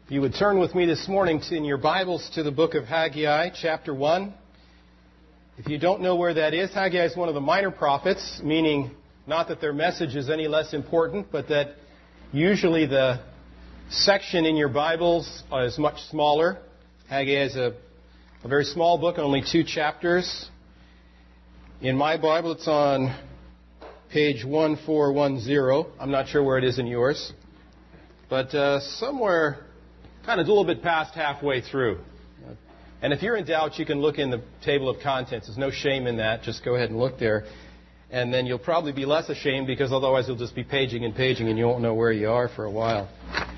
If you would turn with me this morning in your Bibles to the book of Haggai, chapter 1. If you don't know where that is, Haggai is one of the minor prophets, meaning not that their message is any less important, but that usually the section in your Bibles is much smaller. Haggai is a very small book, only 2 chapters. In my Bible, it's on page 1410. I'm not sure where it is in yours. But somewhere kind of a little bit past halfway through. And if you're in doubt, you can look in the table of contents. There's no shame in that. Just go ahead and look there. And then you'll probably be less ashamed because otherwise you'll just be paging and you won't know where you are for a while.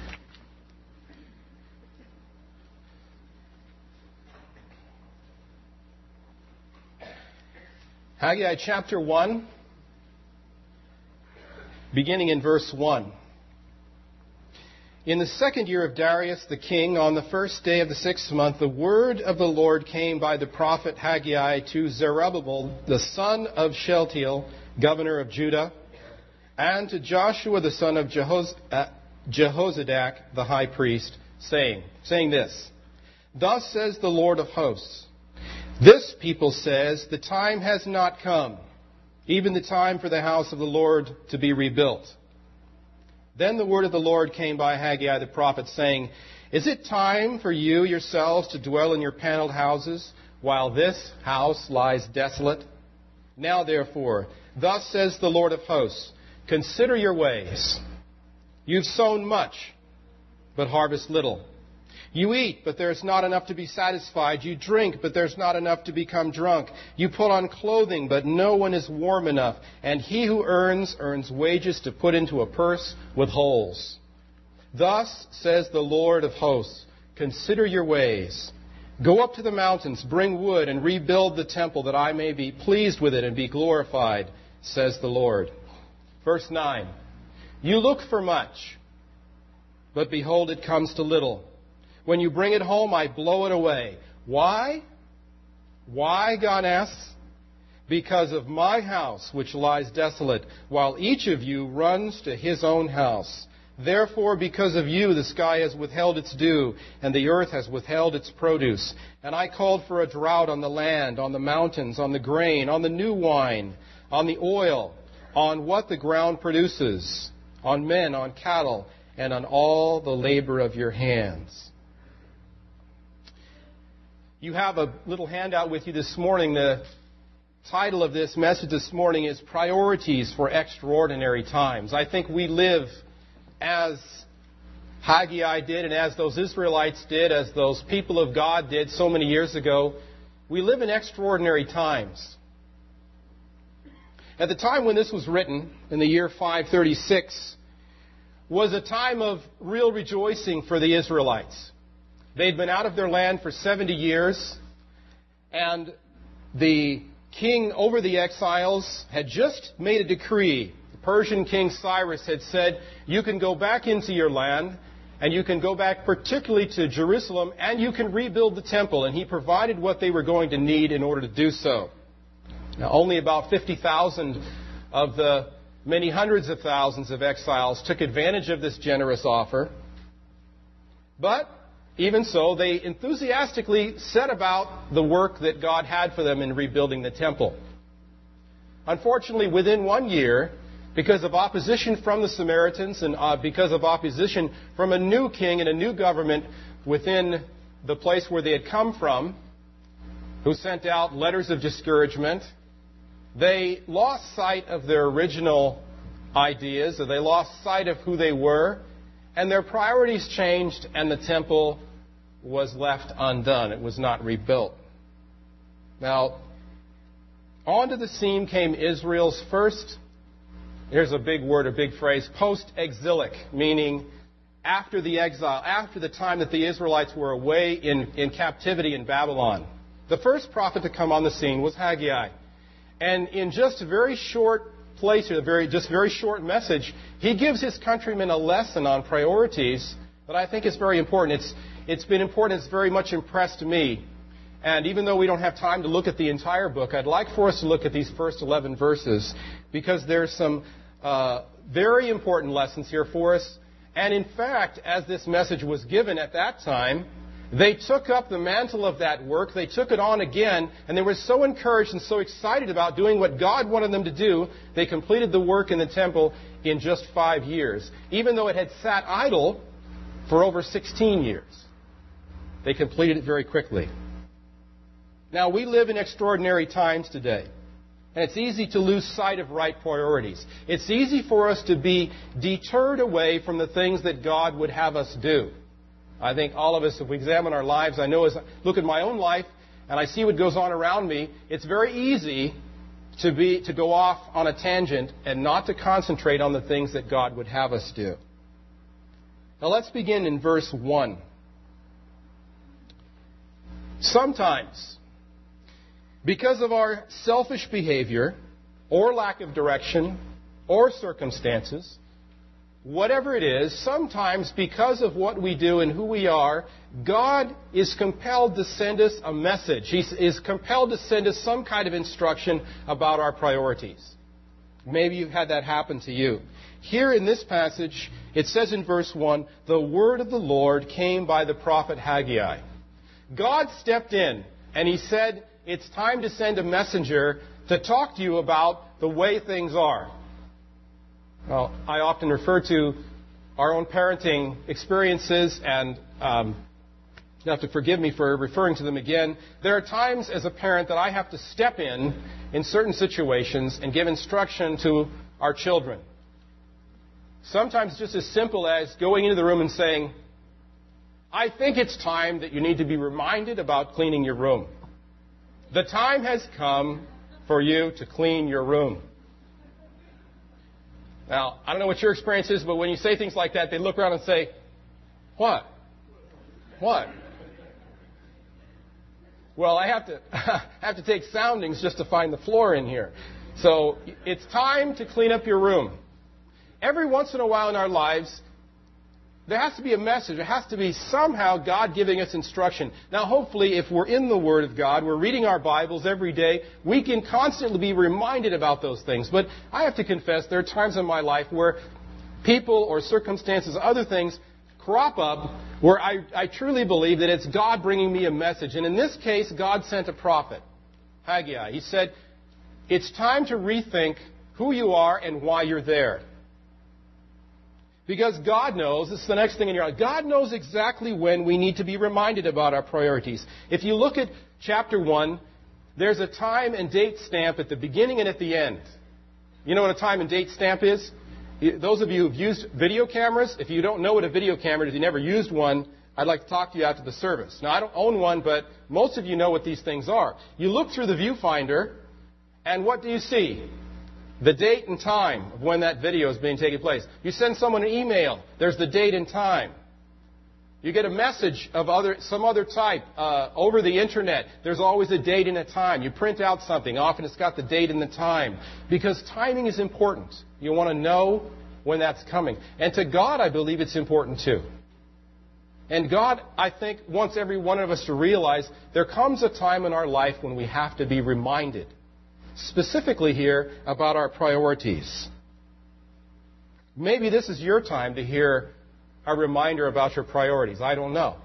Haggai chapter 1, beginning in verse 1. In the second year of Darius the king, on the first day of the 6th month, the word of the Lord came by the prophet Haggai to Zerubbabel, the son of Shealtiel, governor of Judah, and to Joshua, the son of Jehozadak, the high priest, saying this, Thus says the Lord of hosts, This people says, the time has not come, even the time for the house of the Lord to be rebuilt. Then the word of the Lord came by Haggai the prophet, saying, Is it time for you yourselves to dwell in your paneled houses, while this house lies desolate? Now therefore, thus says the Lord of hosts, Consider your ways. You've sown much, but harvest little. You eat, but there's not enough to be satisfied. You drink, but there's not enough to become drunk. You put on clothing, but no one is warm enough. And he who earns wages to put into a purse with holes. Thus says the Lord of hosts, Consider your ways. Go up to the mountains, bring wood, and rebuild the temple, that I may be pleased with it and be glorified, says the Lord. Verse 9. You look for much, but behold, it comes to little. When you bring it home, I blow it away. Why? Why, God asks? Because of my house, which lies desolate, while each of you runs to his own house. Therefore, because of you, the sky has withheld its dew, and the earth has withheld its produce. And I called for a drought on the land, on the mountains, on the grain, on the new wine, on the oil, on what the ground produces, on men, on cattle, and on all the labor of your hands. You have a little handout with you this morning. The title of this message this morning is Priorities for Extraordinary Times. I think we live as Haggai did and as those Israelites did, as those people of God did so many years ago. We live in extraordinary times. At the time when this was written, in the year 536, was a time of real rejoicing for the Israelites. They'd been out of their land for 70 years, and the king over the exiles had just made a decree. The Persian king Cyrus had said, you can go back into your land, and you can go back particularly to Jerusalem, and you can rebuild the temple. And he provided what they were going to need in order to do so. Now, only about 50,000 of the many hundreds of thousands of exiles took advantage of this generous offer. But even so, they enthusiastically set about the work that God had for them in rebuilding the temple. Unfortunately, within 1 year, because of opposition from the Samaritans and because of opposition from a new king and a new government within the place where they had come from, who sent out letters of discouragement, they lost sight of their original ideas, or they lost sight of who they were, and their priorities changed, and the temple was left undone. It was not rebuilt. Now, onto the scene came Israel's first, here's a big word, a big phrase, post-exilic, meaning after the exile, after the time that the Israelites were away in captivity in Babylon. The first prophet to come on the scene was Haggai. And in just a very short place, a very short message, he gives his countrymen a lesson on priorities that I think is very important. It's been important. It's very much impressed me. And even though we don't have time to look at the entire book, I'd like for us to look at these first 11 verses because there's some very important lessons here for us. And in fact, as this message was given at that time, they took up the mantle of that work. They took it on again, and they were so encouraged and so excited about doing what God wanted them to do, they completed the work in the temple in just 5 years, even though it had sat idle for over 16 years. They completed it very quickly. Now, we live in extraordinary times today, and it's easy to lose sight of right priorities. It's easy for us to be deterred away from the things that God would have us do. I think all of us, if we examine our lives, I know as I look at my own life and I see what goes on around me, it's very easy to go off on a tangent and not to concentrate on the things that God would have us do. Now let's begin in verse 1. Sometimes, because of our selfish behavior or lack of direction or circumstances, whatever it is, sometimes because of what we do and who we are, God is compelled to send us a message. He is compelled to send us some kind of instruction about our priorities. Maybe you've had that happen to you. Here in this passage, it says in verse 1, the word of the Lord came by the prophet Haggai. God stepped in and He said, it's time to send a messenger to talk to you about the way things are. Well, I often refer to our own parenting experiences, and you have to forgive me for referring to them again. There are times as a parent that I have to step in certain situations and give instruction to our children. Sometimes just as simple as going into the room and saying, I think it's time that you need to be reminded about cleaning your room. The time has come for you to clean your room. Now, I don't know what your experience is, but when you say things like that, they look around and say, what? What? Well, I have to take soundings just to find the floor in here. So it's time to clean up your room. Every once in a while in our lives, there has to be a message. There has to be somehow God giving us instruction. Now, hopefully, if we're in the Word of God, we're reading our Bibles every day, we can constantly be reminded about those things. But I have to confess, there are times in my life where people or circumstances, other things, crop up where I truly believe that it's God bringing me a message. And in this case, God sent a prophet, Haggai. He said, it's time to rethink who you are and why you're there. Because God knows, this is the next thing in your life, God knows exactly when we need to be reminded about our priorities. If you look at chapter 1, there's a time and date stamp at the beginning and at the end. You know what a time and date stamp is? Those of you who've used video cameras, if you don't know what a video camera is, you never used one, I'd like to talk to you after the service. Now, I don't own one, but most of you know what these things are. You look through the viewfinder, and what do you see? The date and time of when that video is being taken place. You send someone an email, there's the date and time. You get a message of some other type over the internet, there's always a date and a time. You print out something, often it's got the date and the time. Because timing is important. You want to know when that's coming. And to God, I believe it's important too. And God, I think, wants every one of us to realize there comes a time in our life when we have to be reminded. Specifically here about our priorities. Maybe this is your time to hear a reminder about your priorities. I don't know.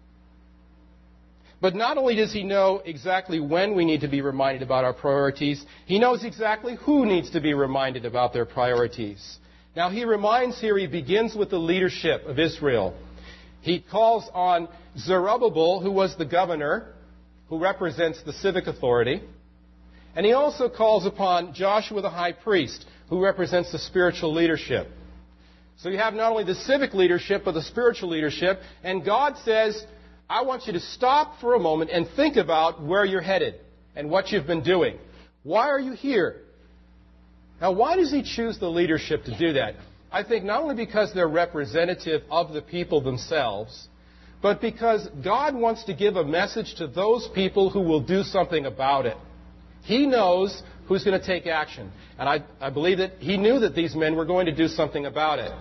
But not only does He know exactly when we need to be reminded about our priorities, He knows exactly who needs to be reminded about their priorities. Now, He reminds here, He begins with the leadership of Israel. He calls on Zerubbabel, who was the governor, who represents the civic authority. And He also calls upon Joshua the high priest, who represents the spiritual leadership. So you have not only the civic leadership, but the spiritual leadership. And God says, I want you to stop for a moment and think about where you're headed and what you've been doing. Why are you here? Now, why does He choose the leadership to do that? I think not only because they're representative of the people themselves, but because God wants to give a message to those people who will do something about it. He knows who's going to take action. And I believe that He knew that these men were going to do something about it.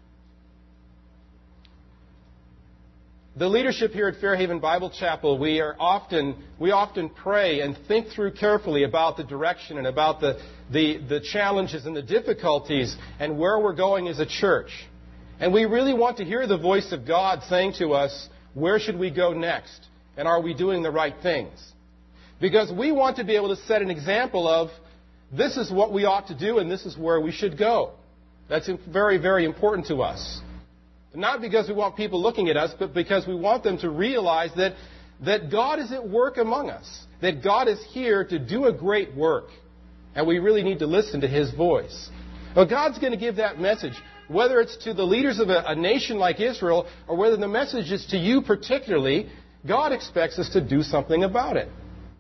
The leadership here at Fairhaven Bible Chapel, we often pray and think through carefully about the direction and about the challenges and the difficulties and where we're going as a church. And we really want to hear the voice of God saying to us, where should we go next? And are we doing the right things? Because we want to be able to set an example of, this is what we ought to do and this is where we should go. That's very, very important to us. Not because we want people looking at us, but because we want them to realize that God is at work among us. That God is here to do a great work. And we really need to listen to His voice. Well, God's going to give that message, whether it's to the leaders of a nation like Israel, or whether the message is to you particularly. God expects us to do something about it.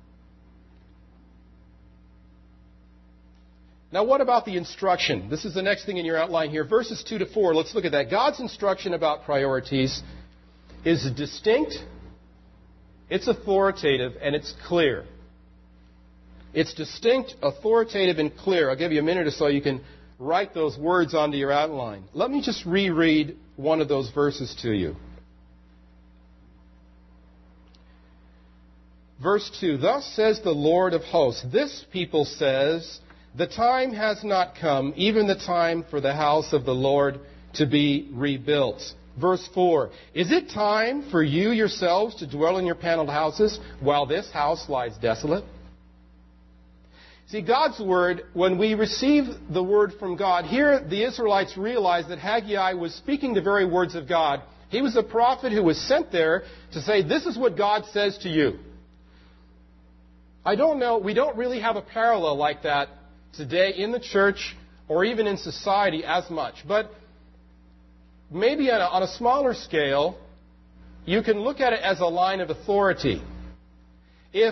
Now, what about the instruction? This is the next thing in your outline here. Verses 2 to 4, let's look at that. God's instruction about priorities is distinct, it's authoritative, and it's clear. It's distinct, authoritative, and clear. I'll give you a minute or so. You can write those words onto your outline. Let me just reread one of those verses to you. Verse 2, thus says the Lord of hosts, this people says, the time has not come, even the time for the house of the Lord to be rebuilt. Verse 4, is it time for you yourselves to dwell in your paneled houses while this house lies desolate? See, God's word, when we receive the word from God, here the Israelites realized that Haggai was speaking the very words of God. He was a prophet who was sent there to say, this is what God says to you. I don't know, we don't really have a parallel like that today in the church or even in society as much. But maybe on a smaller scale, you can look at it as a line of authority. If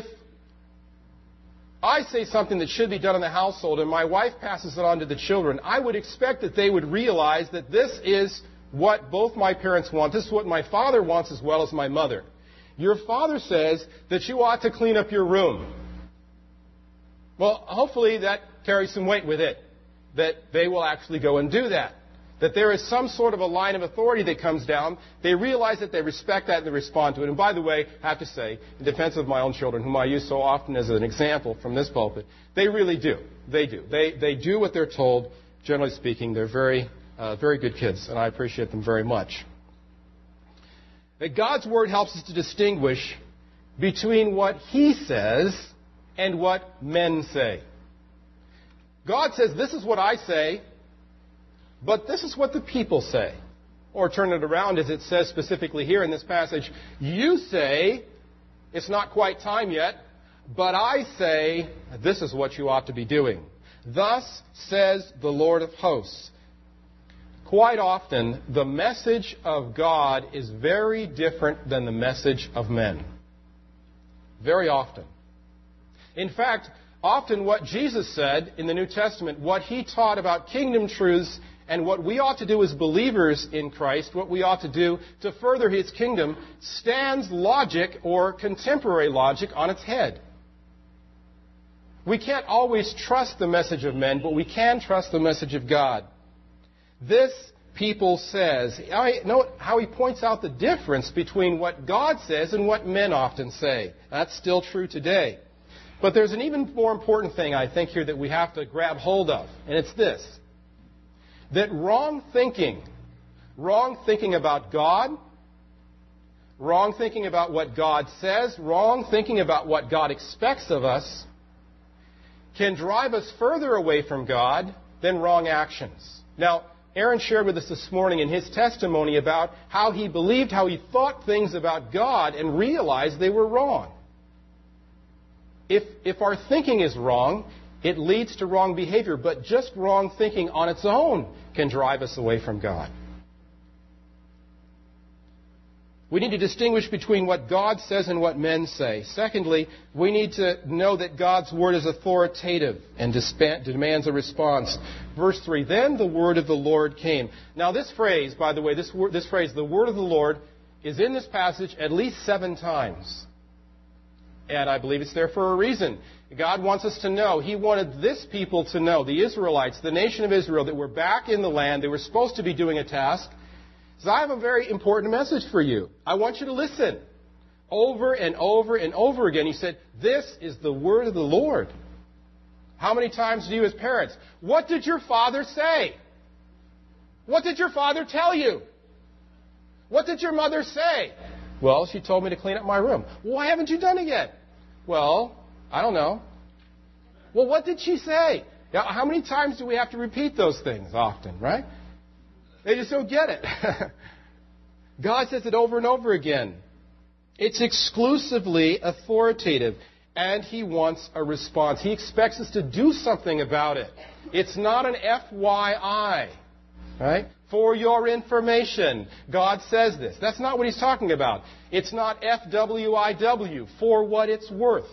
I say something that should be done in the household and my wife passes it on to the children, I would expect that they would realize that this is what both my parents want. This is what my father wants as well as my mother. Your father says that you ought to clean up your room. Well, hopefully that carries some weight with it, that they will actually go and do that. That there is some sort of a line of authority that comes down. They realize that they respect that and they respond to it. And by the way, I have to say, in defense of my own children, whom I use so often as an example from this pulpit, they really do. They do. They do what they're told. Generally speaking, they're very good kids, and I appreciate them very much. That God's Word helps us to distinguish between what He says and what men say. God says, this is what I say, but this is what the people say. Or turn it around, as it says specifically here in this passage, you say, it's not quite time yet, but I say, this is what you ought to be doing. Thus says the Lord of hosts. Quite often, the message of God is very different than the message of men. Very often. In fact, often what Jesus said in the New Testament, what He taught about kingdom truths and what we ought to do as believers in Christ, what we ought to do to further His kingdom, stands logic or contemporary logic on its head. We can't always trust the message of men, but we can trust the message of God. This people says, note how he points out the difference between what God says and what men often say. That's still true today. But there's an even more important thing, I think, here that we have to grab hold of, and it's this. That wrong thinking about God, wrong thinking about what God says, wrong thinking about what God expects of us, can drive us further away from God than wrong actions. Now, Aaron shared with us this morning in his testimony about how he believed, how he things about God and realized they were wrong. If our thinking is wrong, it leads to wrong behavior, but just wrong thinking on its own can drive us away from God. We need to distinguish between what God says and what men say. Secondly, we need to know that God's Word is authoritative and demands a response. Verse 3, then the word of the Lord came. Now this phrase, by the way, this phrase, the word of the Lord, is in this passage at least 7 times. And I believe it's there for a reason. God wants us to know. He wanted this people to know, the Israelites, the nation of Israel, that were back in the land. They were supposed to be doing a task. So I have a very important message for you. I want you to listen. Over and over and over again, he said, this is the word of the Lord. How many times do you as parents? What did your father say? What did your father tell you? What did your mother say? Well, she told me to clean up my room. Why haven't you done it yet? Well, I don't know. Well, what did she say? Now, how many times do we have to repeat those things often, right? They just don't get it. God says it over and over again. It's exclusively authoritative, and He wants a response. He expects us to do something about it. It's not an FYI, right? For your information, God says this. That's not what He's talking about. It's not FWIW, for what it's worth.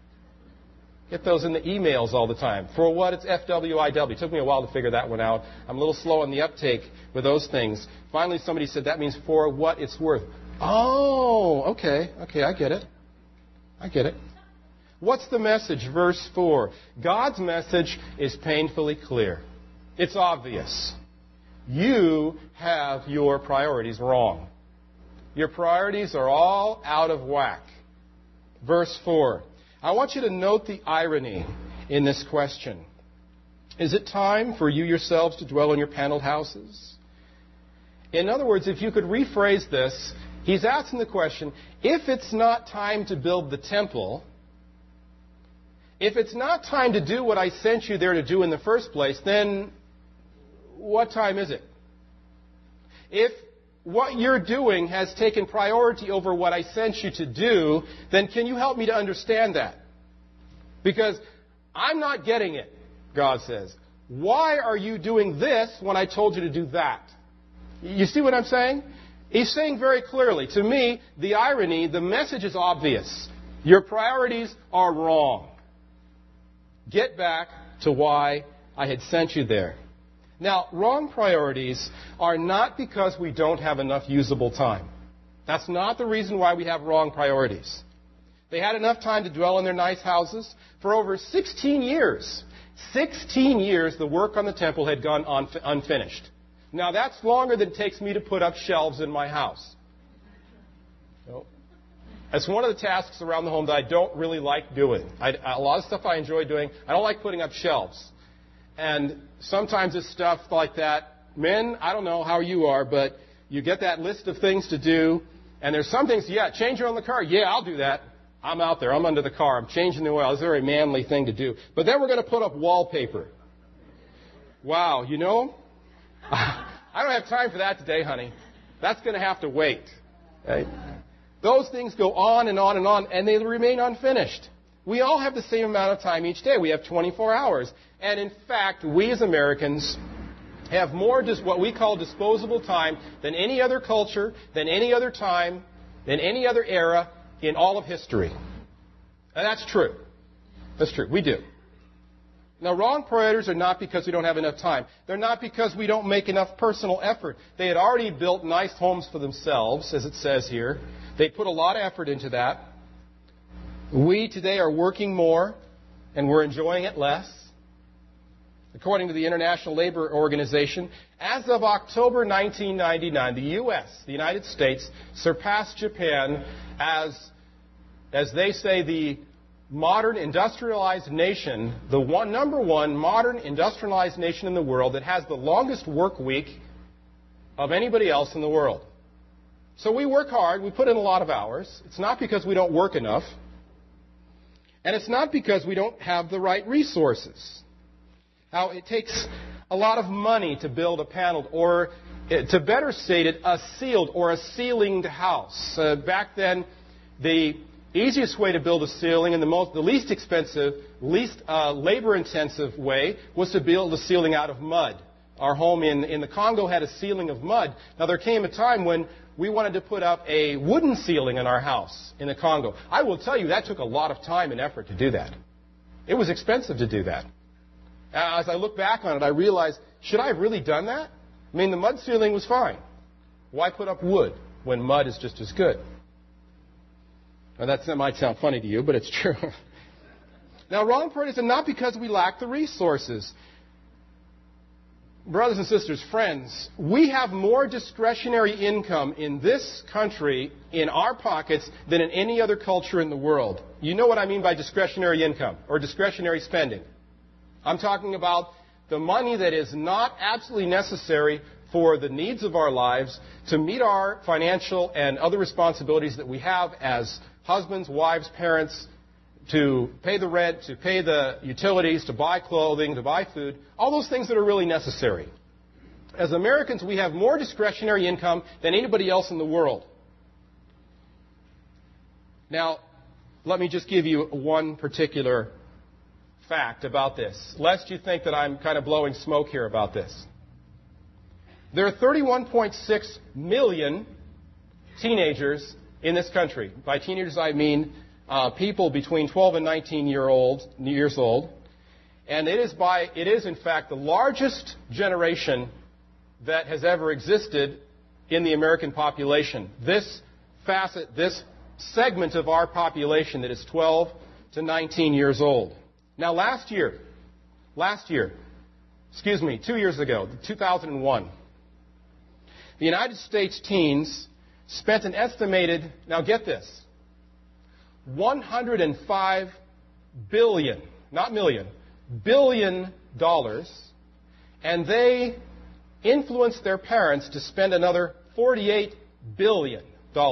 Get those in the emails all the time. For what it's FWIW. It took me a while to figure that one out. I'm a little slow on the uptake with those things. Finally, somebody said that means for what it's worth. Oh, okay, I get it. What's the message? Verse 4. God's message is painfully clear. It's obvious. You have your priorities wrong. Your priorities are all out of whack. Verse 4. I want you to note the irony in this question. Is it time for you yourselves to dwell in your paneled houses? In other words, if you could rephrase this, he's asking the question, if it's not time to build the temple, if it's not time to do what I sent you there to do in the first place, then what time is it? If what you're doing has taken priority over what I sent you to do, then can you help me to understand that? Because I'm not getting it, God says. Why are you doing this when I told you to do that? You see what I'm saying? He's saying very clearly, to me, the irony, the message is obvious. Your priorities are wrong. Get back to why I had sent you there. Now, wrong priorities are not because we don't have enough usable time. That's not the reason why we have wrong priorities. They had enough time to dwell in their nice houses for over 16 years. 16 years the work on the temple had gone unfinished. Now, that's longer than it takes me to put up shelves in my house. That's one of the tasks around the home that I don't really like doing. A lot of stuff I enjoy doing. I don't like putting up shelves. And sometimes it's stuff like that. Men, I don't know how you are, but you get that list of things to do. And there's some things, change your oil in the car. Yeah, I'll do that. I'm out there. I'm under the car. I'm changing the oil. It's a very manly thing to do. But then we're going to put up wallpaper. Wow, I don't have time for that today, honey. That's going to have to wait. Right? Those things go on and on and on, and they remain unfinished. We all have the same amount of time each day. We have 24 hours. And in fact, we as Americans have more what we call disposable time than any other culture, than any other time, than any other era in all of history. And that's true. That's true. We do. Now, wrong priorities are not because we don't have enough time. They're not because we don't make enough personal effort. They had already built nice homes for themselves, as it says here. They put a lot of effort into that. We today are working more, and we're enjoying it less. According to the International Labor Organization, as of October 1999, the U.S., the United States, surpassed Japan as they say, the modern industrialized nation, the number one modern industrialized nation in the world that has the longest work week of anybody else in the world. So we work hard. We put in a lot of hours. It's not because we don't work enough. And it's not because we don't have the right resources. Now, it takes a lot of money to build a paneled, or to better state it, a sealed or a ceilinged house. Back then, the easiest way to build a ceiling and the least expensive, least labor-intensive way was to build a ceiling out of mud. Our home in the Congo had a ceiling of mud. Now, there came a time when we wanted to put up a wooden ceiling in our house in the Congo. I will tell you, that took a lot of time and effort to do that. It was expensive to do that. As I look back on it, I realized, should I have really done that? I mean, the mud ceiling was fine. Why put up wood when mud is just as good? Now, that might sound funny to you, but it's true. Now, wrong priorities are not because we lack the resources. Brothers and sisters, friends, we have more discretionary income in this country, in our pockets, than in any other culture in the world. You know what I mean by discretionary income or discretionary spending. I'm talking about the money that is not absolutely necessary for the needs of our lives, to meet our financial and other responsibilities that we have as husbands, wives, parents, to pay the rent, to pay the utilities, to buy clothing, to buy food, all those things that are really necessary. As Americans, we have more discretionary income than anybody else in the world. Now, let me just give you one particular fact about this, lest you think that I'm kind of blowing smoke here about this. There are 31.6 million teenagers in this country. By teenagers, I mean people between 12 and 19 years old. And it is, in fact, the largest generation that has ever existed in the American population. This segment of our population that is 12 to 19 years old. Now, 2 years ago, 2001, the United States teens spent an estimated, now get this, $105 billion, not million, billion dollars, and they influenced their parents to spend another $48 billion.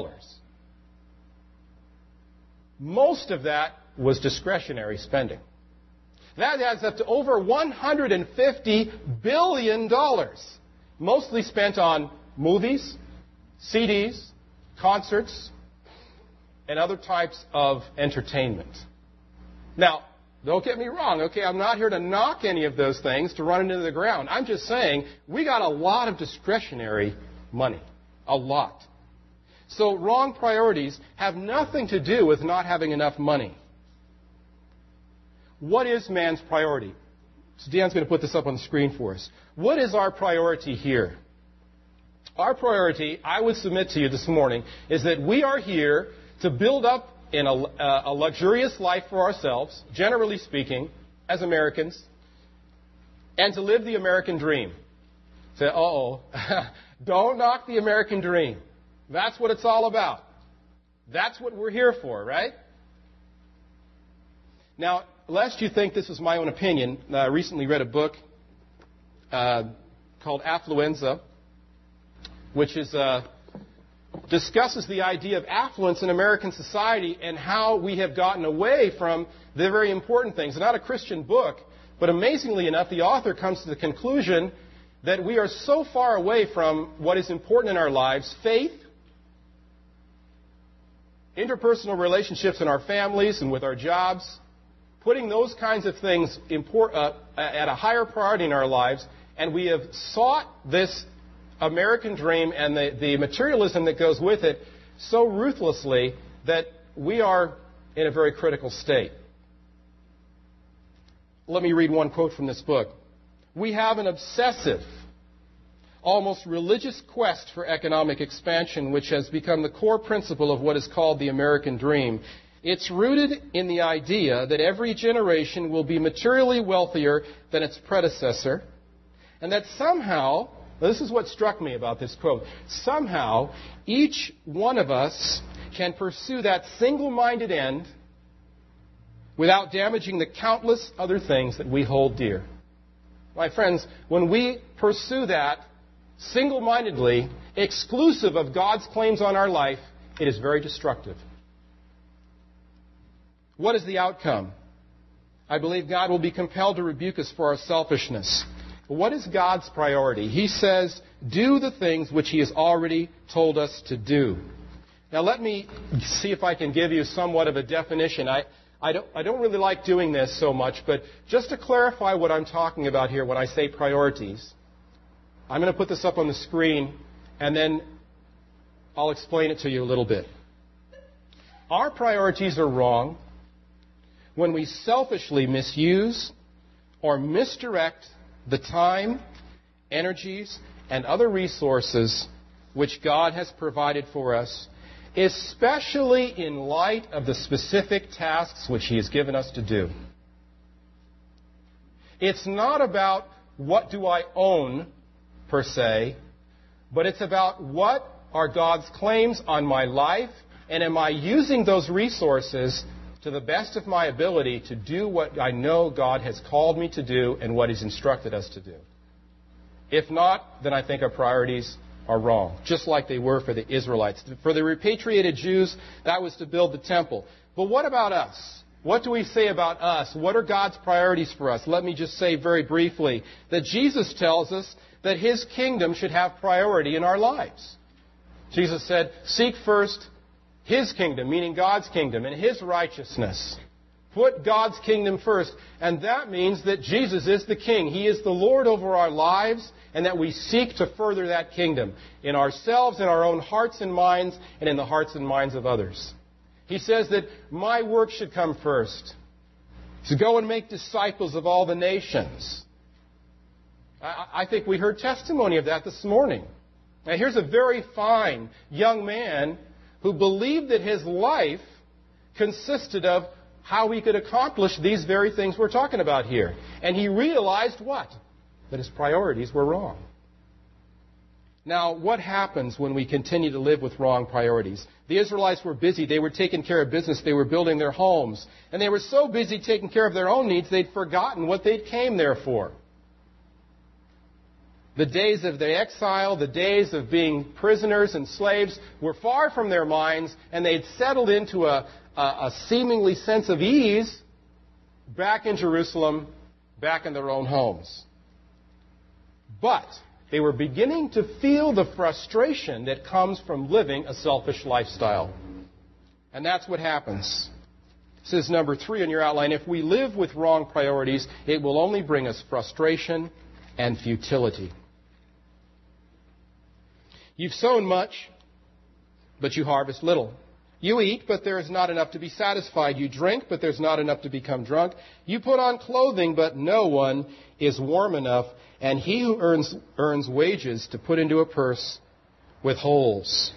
Most of that was discretionary spending. That adds up to over $150 billion, mostly spent on movies, CDs, concerts, and other types of entertainment. Now, don't get me wrong, okay? I'm not here to knock any of those things, to run into the ground. I'm just saying we got a lot of discretionary money. A lot. So wrong priorities have nothing to do with not having enough money. What is man's priority? So Dan's going to put this up on the screen for us. What is our priority here? Our priority, I would submit to you this morning, is that we are here to build up in a luxurious life for ourselves, generally speaking, as Americans, and to live the American dream. Say, don't knock the American dream. That's what it's all about. That's what we're here for, right? Now, lest you think this is my own opinion, I recently read a book called Affluenza, which is discusses the idea of affluence in American society and how we have gotten away from the very important things. It's not a Christian book, but amazingly enough, the author comes to the conclusion that we are so far away from what is important in our lives, faith, interpersonal relationships in our families and with our jobs, putting those kinds of things at a higher priority in our lives, and we have sought this American dream and the materialism that goes with it so ruthlessly that we are in a very critical state. Let me read one quote from this book. We have an obsessive, almost religious quest for economic expansion, which has become the core principle of what is called the American dream. It's rooted in the idea that every generation will be materially wealthier than its predecessor, and that somehow, this is what struck me about this quote, somehow each one of us can pursue that single-minded end without damaging the countless other things that we hold dear. My friends, when we pursue that single-mindedly, exclusive of God's claims on our life, it is very destructive. What is the outcome? I believe God will be compelled to rebuke us for our selfishness. What is God's priority? He says, do the things which He has already told us to do. Now let me see if I can give you somewhat of a definition. I don't really like doing this so much, but just to clarify what I'm talking about here when I say priorities, I'm going to put this up on the screen, and then I'll explain it to you a little bit. Our priorities are wrong when we selfishly misuse or misdirect the time, energies, and other resources which God has provided for us, especially in light of the specific tasks which He has given us to do. It's not about what do I own, per se, but it's about what are God's claims on my life, and am I using those resources to the best of my ability to do what I know God has called me to do and what He's instructed us to do. If not, then I think our priorities are wrong, just like they were for the Israelites. For the repatriated Jews, that was to build the temple. But what about us? What do we say about us? What are God's priorities for us? Let me just say very briefly that Jesus tells us that His kingdom should have priority in our lives. Jesus said, seek first His kingdom, meaning God's kingdom, and His righteousness. Put God's kingdom first. And that means that Jesus is the King. He is the Lord over our lives, and that we seek to further that kingdom in ourselves, in our own hearts and minds, and in the hearts and minds of others. He says that my work should come first. To go and make disciples of all the nations. I think we heard testimony of that this morning. Now here's a very fine young man who believed that his life consisted of how he could accomplish these very things we're talking about here. And he realized what? That his priorities were wrong. Now, what happens when we continue to live with wrong priorities? The Israelites were busy. They were taking care of business. They were building their homes. And they were so busy taking care of their own needs, they'd forgotten what they came there for. The days of the exile, the days of being prisoners and slaves were far from their minds, and they'd settled into a seemingly sense of ease back in Jerusalem, back in their own homes. But they were beginning to feel the frustration that comes from living a selfish lifestyle. And that's what happens. This is number 3 in your outline. If we live with wrong priorities, it will only bring us frustration and futility. You've sown much, but you harvest little. You eat, but there is not enough to be satisfied. You drink, but there's not enough to become drunk. You put on clothing, but no one is warm enough. And he who earns wages to put into a purse with holes.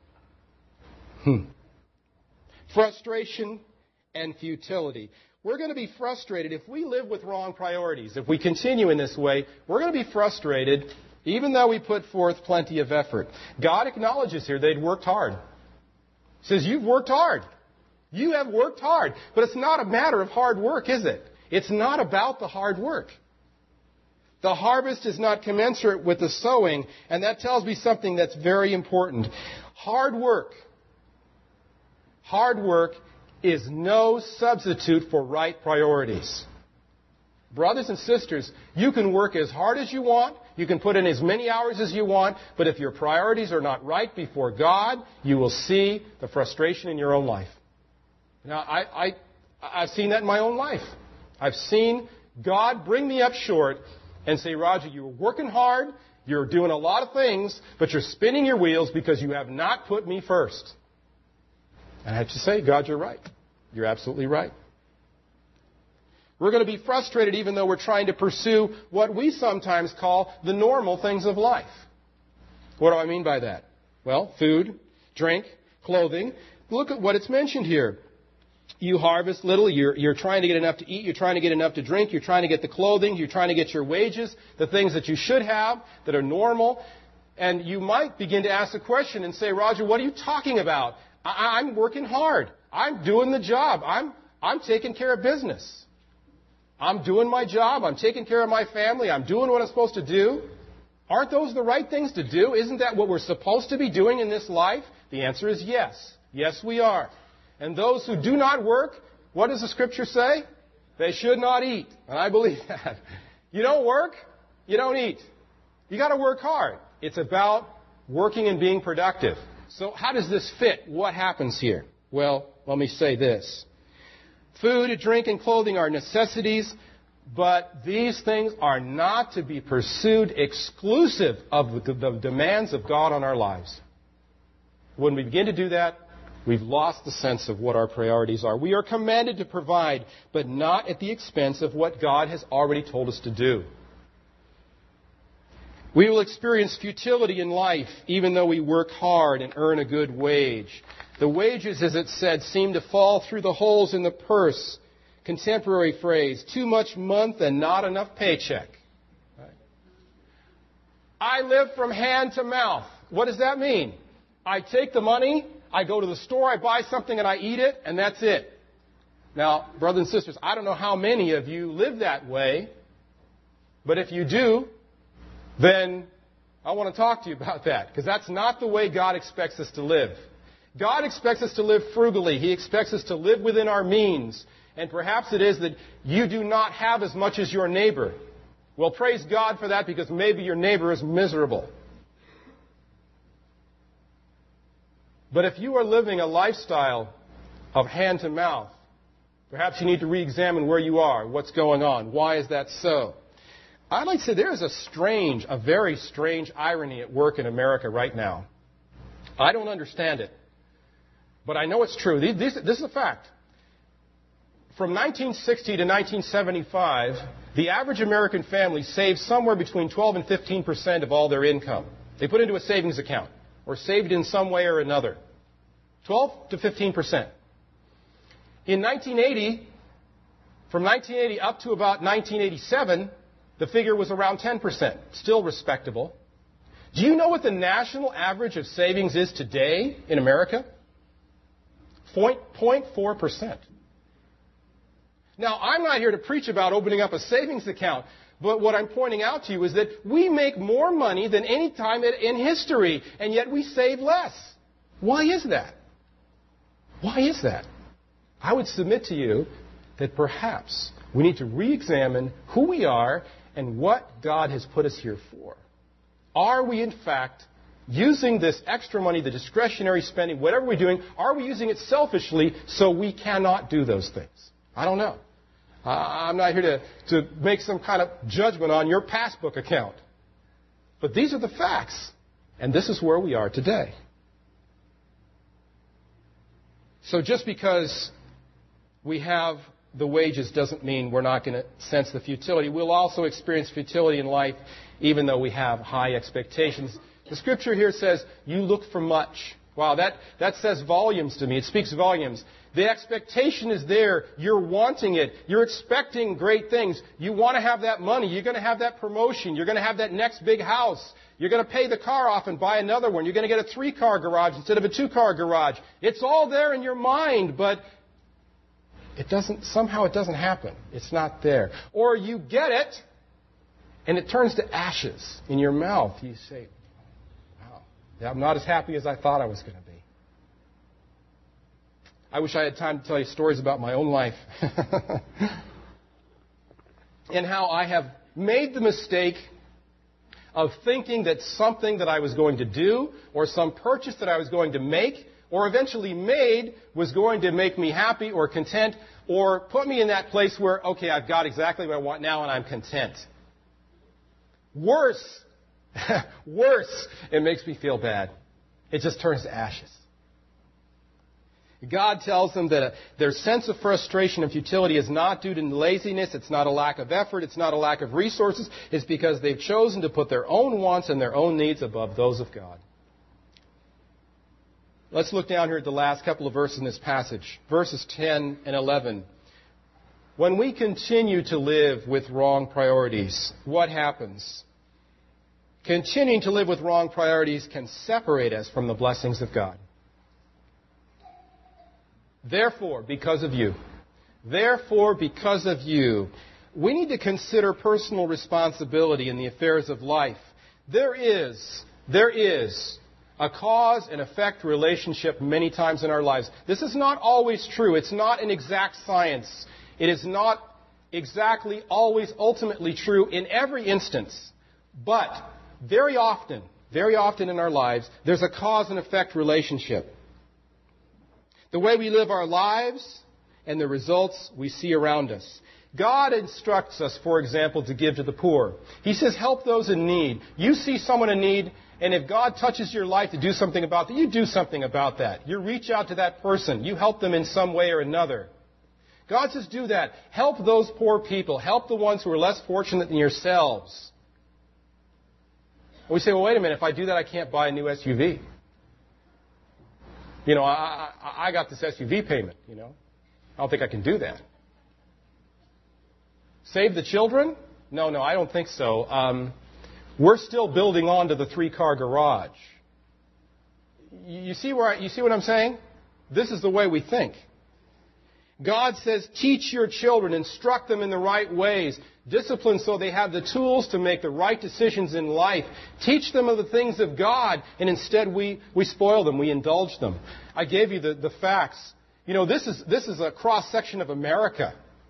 Frustration and futility. We're going to be frustrated if we live with wrong priorities. If we continue in this way, we're going to be frustrated even though we put forth plenty of effort. God acknowledges here they'd worked hard. He says, you've worked hard. You have worked hard. But it's not a matter of hard work, is it? It's not about the hard work. The harvest is not commensurate with the sowing, and that tells me something that's very important. Hard work is no substitute for right priorities. Brothers and sisters, you can work as hard as you want, you can put in as many hours as you want, but if your priorities are not right before God, you will see the frustration in your own life. Now, I've seen that in my own life. I've seen God bring me up short and say, Roger, you're working hard, you're doing a lot of things, but you're spinning your wheels because you have not put me first. And I have to say, God, you're right. You're absolutely right. We're going to be frustrated even though we're trying to pursue what we sometimes call the normal things of life. What do I mean by that? Well, food, drink, clothing. Look at what it's mentioned here. You harvest little, you're trying to get enough to eat, you're trying to get enough to drink, you're trying to get the clothing, you're trying to get your wages, the things that you should have that are normal. And you might begin to ask the question and say, Roger, what are you talking about? I'm working hard. I'm doing the job. I'm taking care of business. I'm doing my job. I'm taking care of my family. I'm doing what I'm supposed to do. Aren't those the right things to do? Isn't that what we're supposed to be doing in this life? The answer is yes. Yes, we are. And those who do not work, what does the Scripture say? They should not eat. And I believe that. You don't work, you don't eat. You got to work hard. It's about working and being productive. So how does this fit? What happens here? Well, let me say this. Food, drink, and clothing are necessities, but these things are not to be pursued exclusive of the demands of God on our lives. When we begin to do that, we've lost the sense of what our priorities are. We are commanded to provide, but not at the expense of what God has already told us to do. We will experience futility in life, even though we work hard and earn a good wage. The wages, as it said, seem to fall through the holes in the purse. Contemporary phrase, too much month and not enough paycheck. Right? I live from hand to mouth. What does that mean? I take the money, I go to the store, I buy something and I eat it, and that's it. Now, brothers and sisters, I don't know how many of you live that way, but if you do, then I want to talk to you about that, because that's not the way God expects us to live. God expects us to live frugally. He expects us to live within our means. And perhaps it is that you do not have as much as your neighbor. Well, praise God for that, because maybe your neighbor is miserable. But if you are living a lifestyle of hand to mouth, perhaps you need to re-examine where you are, what's going on. Why is that so? I'd like to say there is a very strange irony at work in America right now. I don't understand it, but I know it's true. This is a fact. From 1960 to 1975, the average American family saved somewhere between 12 and 15% of all their income. They put into a savings account or saved in some way or another. 12 to 15%. In 1980, from 1980 up to about 1987, the figure was around 10%, still respectable. Do you know what the national average of savings is today in America? 0.4%. Now, I'm not here to preach about opening up a savings account, but what I'm pointing out to you is that we make more money than any time in history, and yet we save less. Why is that? Why is that? I would submit to you that perhaps we need to re-examine who we are and what God has put us here for. Are we, in fact, using this extra money, the discretionary spending, whatever we're doing, are we using it selfishly so we cannot do those things? I don't know. I'm not here to make some kind of judgment on your passbook account. But these are the facts. And this is where we are today. So just because we have the wages doesn't mean we're not going to sense the futility. We'll also experience futility in life even though we have high expectations. The scripture here says, you look for much. Wow, that says volumes to me. It speaks volumes. The expectation is there. You're wanting it. You're expecting great things. You want to have that money. You're going to have that promotion. You're going to have that next big house. You're going to pay the car off and buy another one. You're going to get a 3-car garage instead of a 2-car garage. It's all there in your mind, but somehow it doesn't happen. It's not there. Or you get it, and it turns to ashes in your mouth. You say, wow, I'm not as happy as I thought I was going to be. I wish I had time to tell you stories about my own life. And how I have made the mistake of thinking that something that I was going to do, or some purchase that I was going to make, or eventually made, was going to make me happy or content, or put me in that place where, okay, I've got exactly what I want now and I'm content. Worse, it makes me feel bad. It just turns to ashes. God tells them that their sense of frustration and futility is not due to laziness, it's not a lack of effort, it's not a lack of resources, it's because they've chosen to put their own wants and their own needs above those of God. Let's look down here at the last couple of verses in this passage, verses 10 and 11. When we continue to live with wrong priorities, what happens? Continuing to live with wrong priorities can separate us from the blessings of God. Therefore, because of you, we need to consider personal responsibility in the affairs of life. There is a cause and effect relationship many times in our lives. This is not always true. It's not an exact science. It is not exactly always ultimately true in every instance. But very often in our lives, there's a cause and effect relationship. The way we live our lives and the results we see around us. God instructs us, for example, to give to the poor. He says, help those in need. You see someone in need, and if God touches your life to do something about that, you do something about that. You reach out to that person. You help them in some way or another. God says, do that. Help those poor people. Help the ones who are less fortunate than yourselves. And we say, well, wait a minute. If I do that, I can't buy a new SUV. You know, I got this SUV payment, you know. I don't think I can do that. Save the children? No, I don't think so. We're still building on to the 3-car garage. You see what I'm saying? This is the way we think. God says, teach your children, instruct them in the right ways, discipline so they have the tools to make the right decisions in life. Teach them of the things of God, and instead we spoil them, we indulge them. I gave you the facts. You know, this is a cross-section of America.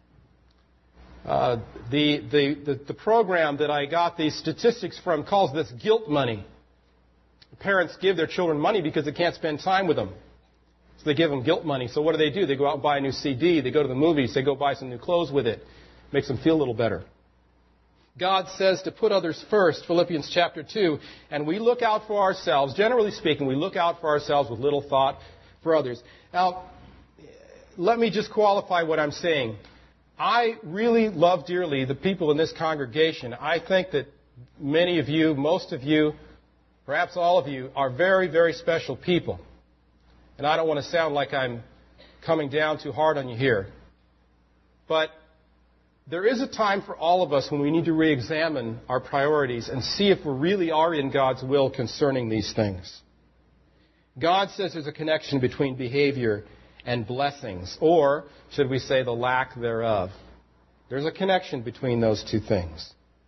The program that I got these statistics from calls this guilt money. Parents give their children money because they can't spend time with them. So they give them guilt money. So what do? They go out and buy a new CD. They go to the movies. They go buy some new clothes with it. Makes them feel a little better. God says to put others first, Philippians chapter 2, and we look out for ourselves. Generally speaking, we look out for ourselves with little thought for others. Now, let me just qualify what I'm saying. I really love dearly the people in this congregation. I think that many of you, most of you, perhaps all of you, are very, very special people. And I don't want to sound like I'm coming down too hard on you here. But there is a time for all of us when we need to re-examine our priorities and see if we really are in God's will concerning these things. God says there's a connection between behavior and blessings, or should we say the lack thereof. There's a connection between those two things.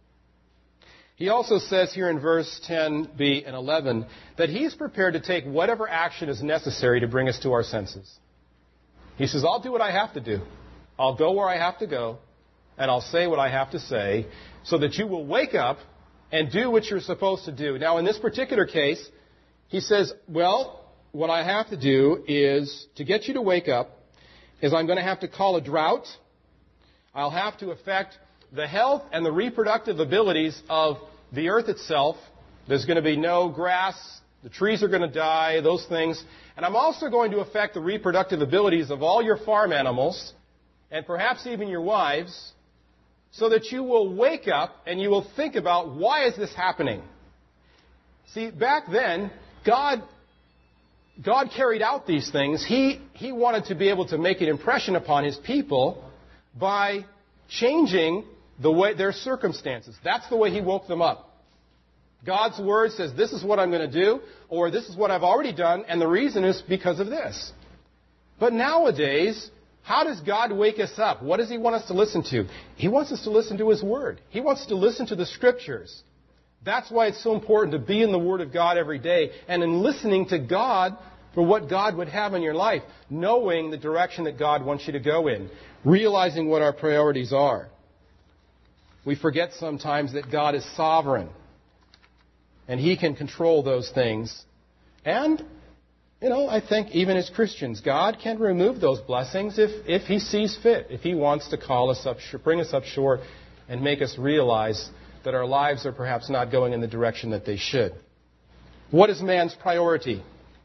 He also says here in verse 10b and 11 that he's prepared to take whatever action is necessary to bring us to our senses. He says, I'll do what I have to do. I'll go where I have to go, and I'll say what I have to say, so that you will wake up and do what you're supposed to do. Now, in this particular case, he says, well, what I have to do is, to get you to wake up, is I'm going to have to call a drought. I'll have to affect the health and the reproductive abilities of the earth itself. There's going to be no grass. The trees are going to die, those things. And I'm also going to affect the reproductive abilities of all your farm animals, and perhaps even your wives, so that you will wake up and you will think about, why is this happening? See, back then, God carried out these things. He wanted to be able to make an impression upon His people by changing their circumstances. That's the way He woke them up. God's Word says, this is what I'm going to do, or this is what I've already done, and the reason is because of this. But nowadays, how does God wake us up? What does He want us to listen to? He wants us to listen to His Word. He wants us to listen to the Scriptures. That's why it's so important to be in the Word of God every day, and in listening to God for what God would have in your life, knowing the direction that God wants you to go in, realizing what our priorities are. We forget sometimes that God is sovereign, and He can control those things. And, I think even as Christians, God can remove those blessings if He sees fit, if He wants to call us up, bring us up short, and make us realize that our lives are perhaps not going in the direction that they should. What is man's priority?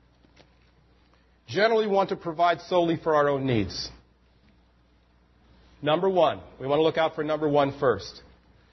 Generally, we want to provide solely for our own needs. Number one. We want to look out for number one first.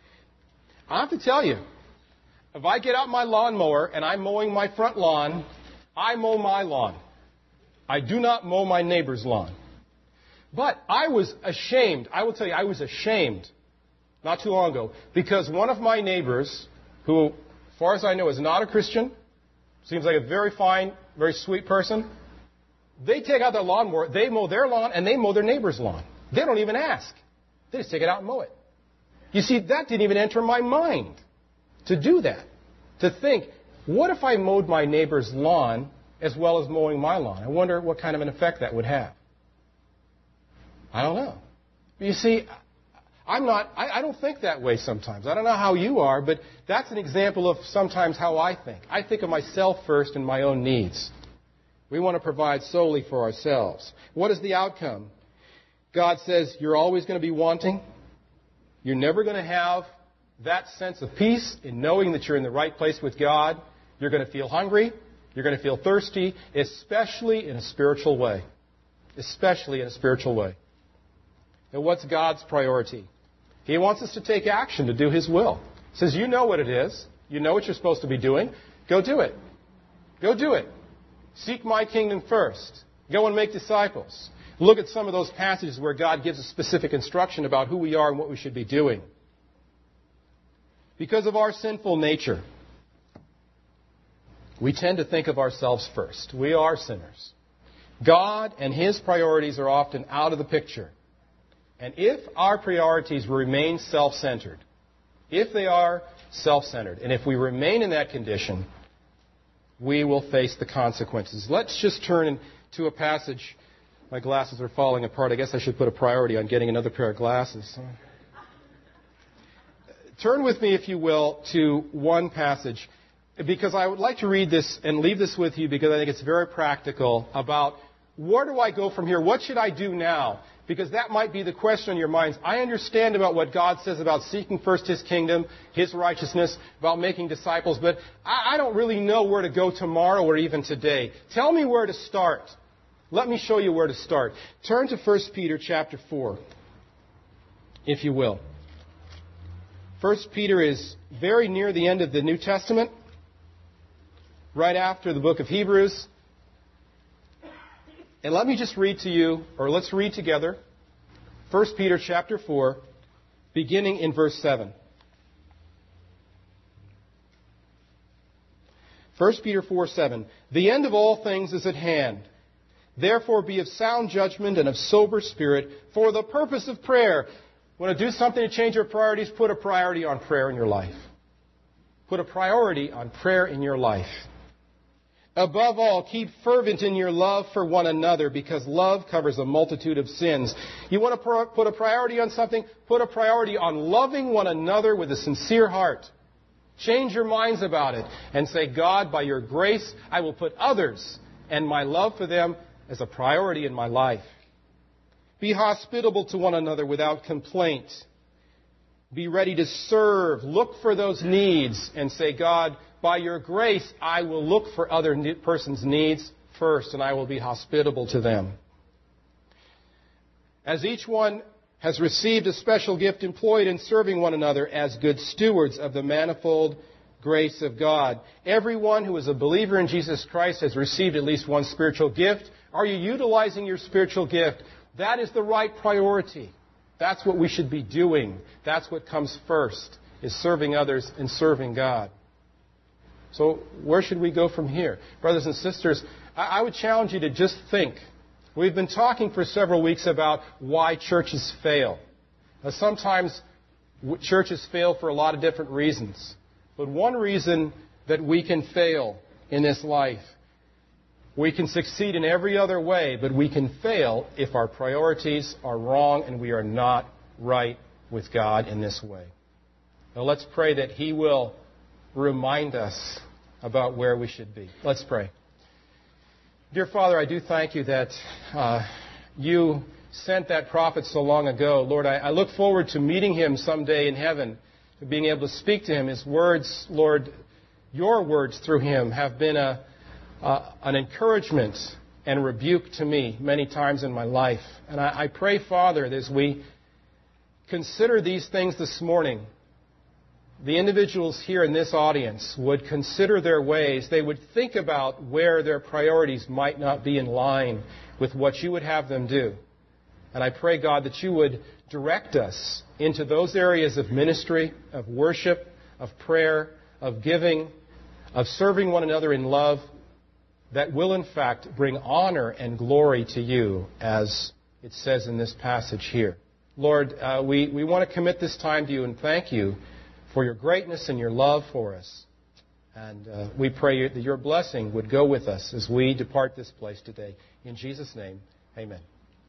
I have to tell you, if I get out my lawnmower and I'm mowing my front lawn, I mow my lawn. I do not mow my neighbor's lawn. But I was ashamed. I will tell you, I was ashamed not too long ago because one of my neighbors, who, as far as I know, is not a Christian, seems like a very fine, very sweet person, they take out their lawnmower, they mow their lawn, and they mow their neighbor's lawn. They don't even ask. They just take it out and mow it. You see, that didn't even enter my mind to do that. To think, what if I mowed my neighbor's lawn as well as mowing my lawn? I wonder what kind of an effect that would have. I don't know. You see, I don't think that way sometimes. I don't know how you are, but that's an example of sometimes how I think. I think of myself first and my own needs. We want to provide solely for ourselves. What is the outcome? God says you're always going to be wanting. You're never going to have that sense of peace in knowing that you're in the right place with God. You're going to feel hungry. You're going to feel thirsty, especially in a spiritual way. Especially in a spiritual way. And what's God's priority? He wants us to take action to do His will. He says, you know what it is. You know what you're supposed to be doing. Go do it. Go do it. Seek my kingdom first. Go and make disciples. Look at some of those passages where God gives us specific instruction about who we are and what we should be doing. Because of our sinful nature, we tend to think of ourselves first. We are sinners. God and His priorities are often out of the picture. And if our priorities remain self-centered, if they are self-centered, and if we remain in that condition, we will face the consequences. Let's just turn to a passage. My glasses are falling apart. I guess I should put a priority on getting another pair of glasses. Turn with me, if you will, to one passage, because I would like to read this and leave this with you because I think it's very practical about where do I go from here? What should I do now? Because that might be the question on your minds. I understand about what God says about seeking first His kingdom, His righteousness, about making disciples, but I don't really know where to go tomorrow or even today. Tell me where to start. Let me show you where to start. Turn to 1 Peter chapter 4, if you will. 1 Peter is very near the end of the New Testament, right after the book of Hebrews. And let me just read to you, or let's read together, 1 Peter chapter 4, beginning in verse 7. 1 Peter 4:7. The end of all things is at hand. Therefore be of sound judgment and of sober spirit for the purpose of prayer. Want to do something to change your priorities? Put a priority on prayer in your life. Put a priority on prayer in your life. Above all, keep fervent in your love for one another, because love covers a multitude of sins. You want to put a priority on something? Put a priority on loving one another with a sincere heart. Change your minds about it and say, God, by your grace, I will put others and my love for them as a priority in my life. Be hospitable to one another without complaint. Be ready to serve. Look for those needs and say, God, by your grace, I will look for other person's needs first, and I will be hospitable to them. As each one has received a special gift, employed in serving one another as good stewards of the manifold grace of God. Everyone who is a believer in Jesus Christ has received at least one spiritual gift. Are you utilizing your spiritual gift? That is the right priority. That's what we should be doing. That's what comes first, is serving others and serving God. So where should we go from here? Brothers and sisters, I would challenge you to just think. We've been talking for several weeks about why churches fail. Now, sometimes churches fail for a lot of different reasons. But one reason that we can fail in this life, we can succeed in every other way, but we can fail if our priorities are wrong and we are not right with God in this way. Now let's pray that He will remind us about where we should be. Let's pray. Dear Father, I do thank you that you sent that prophet so long ago. Lord, I look forward to meeting him someday in heaven, to being able to speak to him. His words, Lord, your words through him have been an encouragement and rebuke to me many times in my life. And I pray, Father, that as we consider these things this morning, the individuals here in this audience would consider their ways. They would think about where their priorities might not be in line with what you would have them do. And I pray, God, that you would direct us into those areas of ministry, of worship, of prayer, of giving, of serving one another in love, that will in fact bring honor and glory to you, as it says in this passage here. Lord, we want to commit this time to you and thank you for your greatness and your love for us. And we pray that your blessing would go with us as we depart this place today. In Jesus' name, amen.